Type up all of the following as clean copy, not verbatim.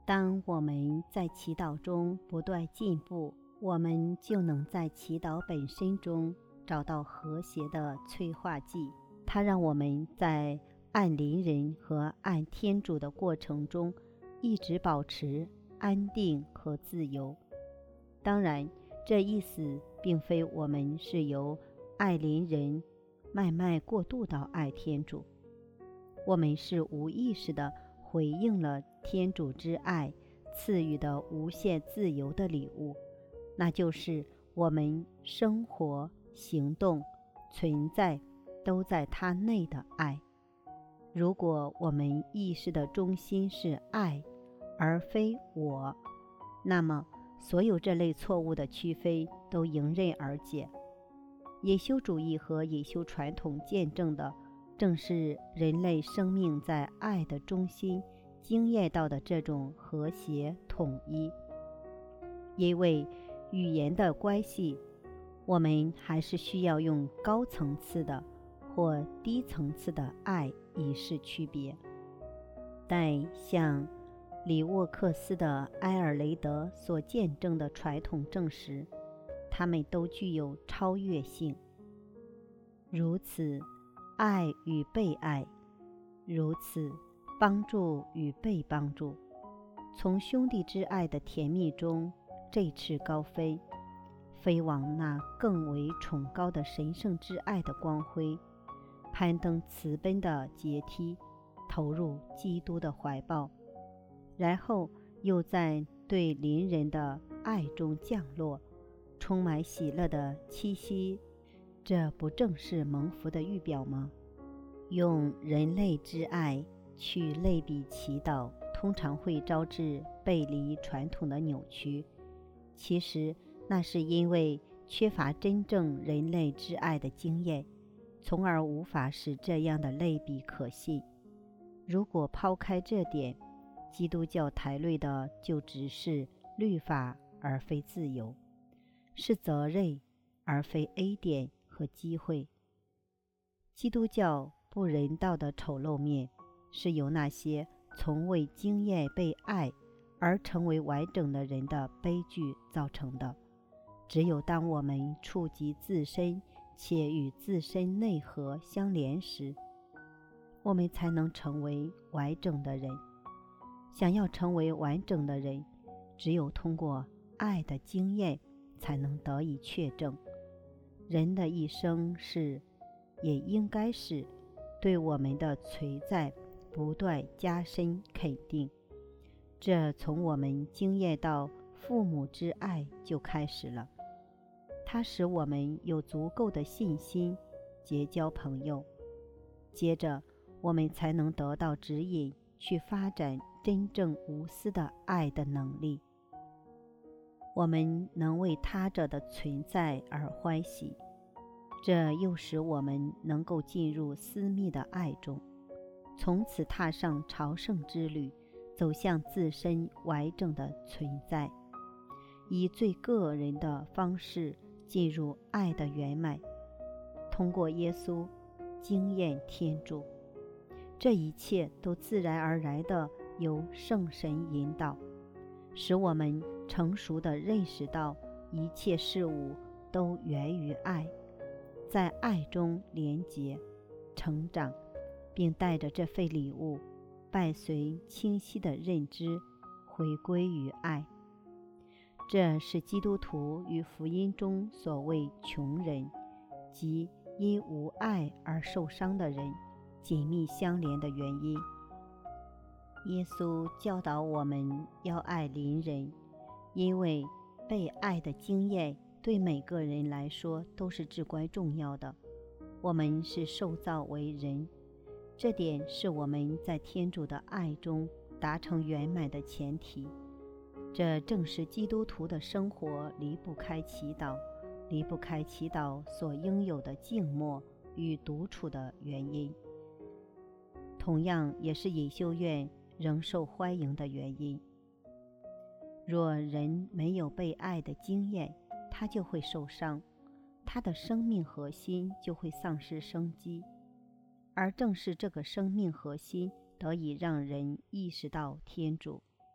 当我们在祈祷中不断进步，我们就能在祈祷本身中找到和谐的催化剂。它让我们在爱邻人和爱天主的过程中一直保持安定和自由。当然，这意思并非我们是由爱邻人慢慢过渡到爱天主，我们是无意识地回应了天主之爱赐予的无限自由的礼物，那就是我们生活、行动、存在都在它内的爱。如果我们意识的中心是爱，而非我，那么所有这类错误的区分都迎刃而解。野修主义和野修传统见证的正是人类生命在爱的中心经验到的这种和谐统一。因为语言的关系，我们还是需要用高层次的或低层次的爱以示区别。但像里沃克斯的埃尔雷德所见证的传统证实，它们都具有超越性。如此，爱与被爱；如此，帮助与被帮助，从兄弟之爱的甜蜜中振翅高飞，飞往那更为崇高的神圣之爱的光辉，攀登慈奔的阶梯，投入基督的怀抱，然后又在对邻人的爱中降落，充满喜乐的栖息。这不正是蒙福的预表吗？用人类之爱去类比祈祷，通常会招致背离传统的扭曲。其实那是因为缺乏真正人类之爱的经验，从而无法使这样的类比可信。如果抛开这点，基督教谈论的就只是律法而非自由，是责任而非恩典和机会。基督教不人道的丑陋面，是由那些从未经验被爱而成为完整的人的悲剧造成的。只有当我们触及自身且与自身内核相连时，我们才能成为完整的人。想要成为完整的人，只有通过爱的经验才能得以确证。人的一生是，也应该是，对我们的存在不断加深肯定。这从我们经验到父母之爱就开始了，它使我们有足够的信心结交朋友，接着我们才能得到指引，去发展真正无私的爱的能力。我们能为他者的存在而欢喜，这又使我们能够进入私密的爱中，从此踏上朝圣之旅，走向自身完整的存在，以最个人的方式进入爱的圆满，通过耶稣经验天主。这一切都自然而然地由圣神引导，使我们成熟地认识到一切事物都源于爱，在爱中连结、成长，并带着这份礼物，伴随清晰的认知，回归于爱。这是基督徒与福音中所谓穷人，即因无爱而受伤的人，紧密相连的原因。耶稣教导我们要爱邻人，因为被爱的经验对每个人来说都是至关重要的。我们是受造为人，这点是我们在天主的爱中达成圆满的前提。这正是基督徒的生活离不开祈祷，离不开祈祷所应有的静默与独处的原因，同样也是隐修院仍受欢迎的原因。若人没有被爱的经验，他就会受伤，他的生命核心就会丧失生机，而正是这个生命核心得以让人意识到天主。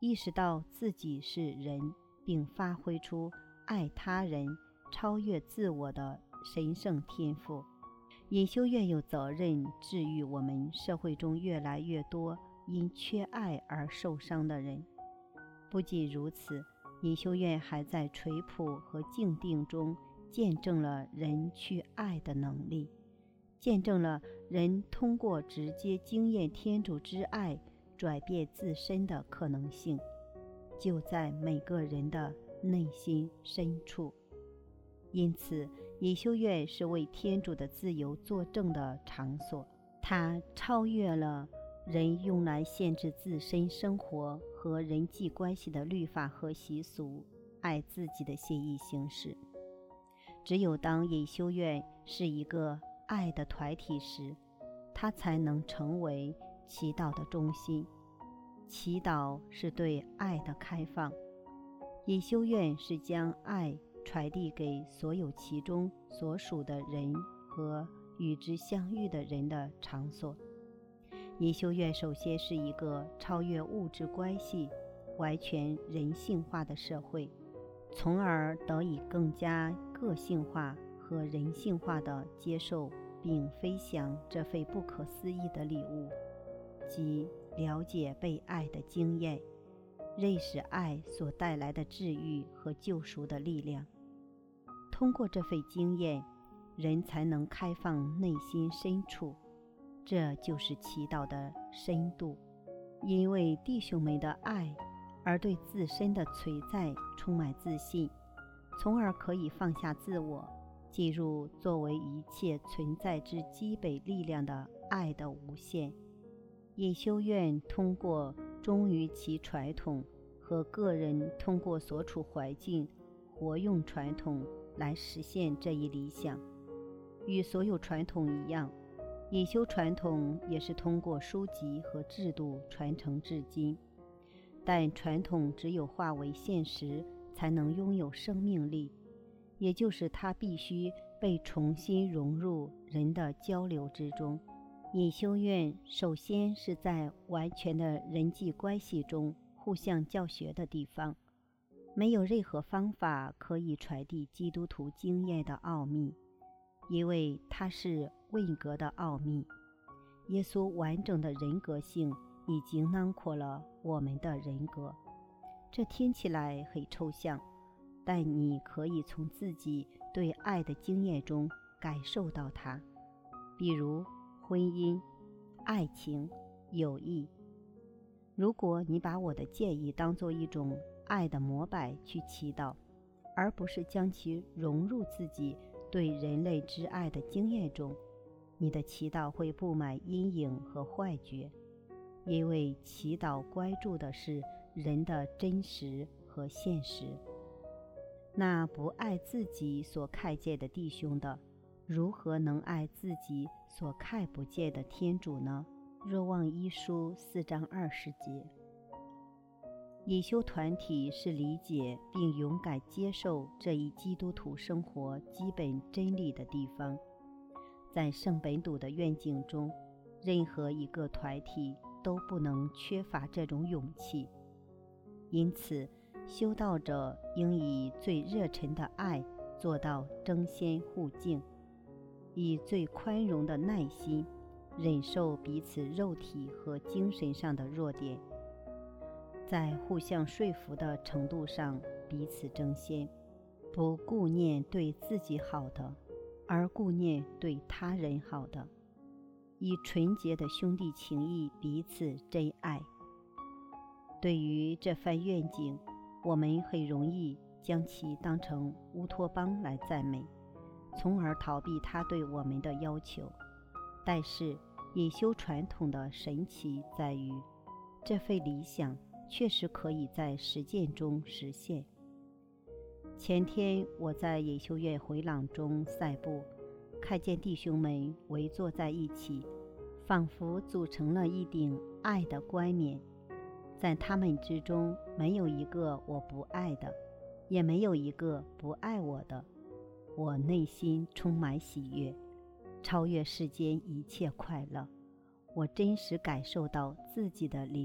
意识到自己是人，并发挥出爱他人、超越自我的神圣天赋。隐修院有责任治愈我们社会中越来越多因缺爱而受伤的人。不仅如此，隐修院还在垂朴和静定中见证了人去爱的能力，见证了人通过直接经验天主之爱转变自身的可能性，就在每个人的内心深处。因此，隐修院是为天主的自由作证的场所，它超越了人用来限制自身生活和人际关系的律法和习俗，爱自己的协议形式。只有当隐修院是一个爱的团体时，它才能成为祈祷的中心。祈祷是对爱的开放，隐修院是将爱传递给所有其中所属的人和与之相遇的人的场所。隐修院首先是一个超越物质关系、完全人性化的社会，从而得以更加个性化和人性化地接受并飞翔这份不可思议的礼物，即了解被爱的经验，认识爱所带来的治愈和救赎的力量。通过这份经验，人才能开放内心深处，这就是祈祷的深度。因为弟兄们的爱而对自身的存在充满自信，从而可以放下自我，进入作为一切存在之基本力量的爱的无限。隐修院通过忠于其传统和个人通过所处环境活用传统来实现这一理想。与所有传统一样，隐修传统也是通过书籍和制度传承至今，但传统只有化为现实才能拥有生命力，也就是它必须被重新融入人的交流之中。隐修院首先是在完全的人际关系中互相教学的地方，没有任何方法可以传递基督徒经验的奥秘，因为它是位格的奥秘。耶稣完整的人格性已经囊括了我们的人格。这听起来很抽象，但你可以从自己对爱的经验中感受到它，比如婚姻、爱情、友谊。如果你把我的建议当作一种爱的模板去祈祷，而不是将其融入自己对人类之爱的经验中，你的祈祷会布满阴影和幻觉，因为祈祷关注的是人的真实和现实。那不爱自己所看见的弟兄的，如何能爱自己所看不见的天主呢？若望一书4章20节。隐修团体是理解并勇敢接受这一基督徒生活基本真理的地方。在圣本笃的愿景中，任何一个团体都不能缺乏这种勇气。因此，修道者应以最热忱的爱做到争先互敬，以最宽容的耐心忍受彼此肉体和精神上的弱点，在互相说服的程度上彼此争先，不顾念对自己好的，而顾念对他人好的，以纯洁的兄弟情谊彼此真爱。对于这番愿景，我们很容易将其当成乌托邦来赞美，从而逃避它对我们的要求。但是隐修传统的神奇在于，这份理想确实可以在实践中实现。前天我在隐修院回廊中散步，看见弟兄们围坐在一起，仿佛组成了一顶爱的冠冕。在他们之中，没有一个我不爱的，也没有一个不爱我的。我内心充满喜悦，超越世间一切快乐。我真实感受到自己的灵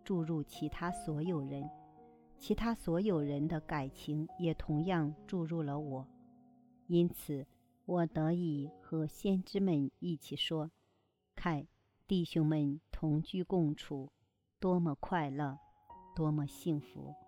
注入其他所有人，其他所有人的感情也同样注入了我。因此，我得以和先知们一起说：看，弟兄们同居共处，多么快乐，多么幸福！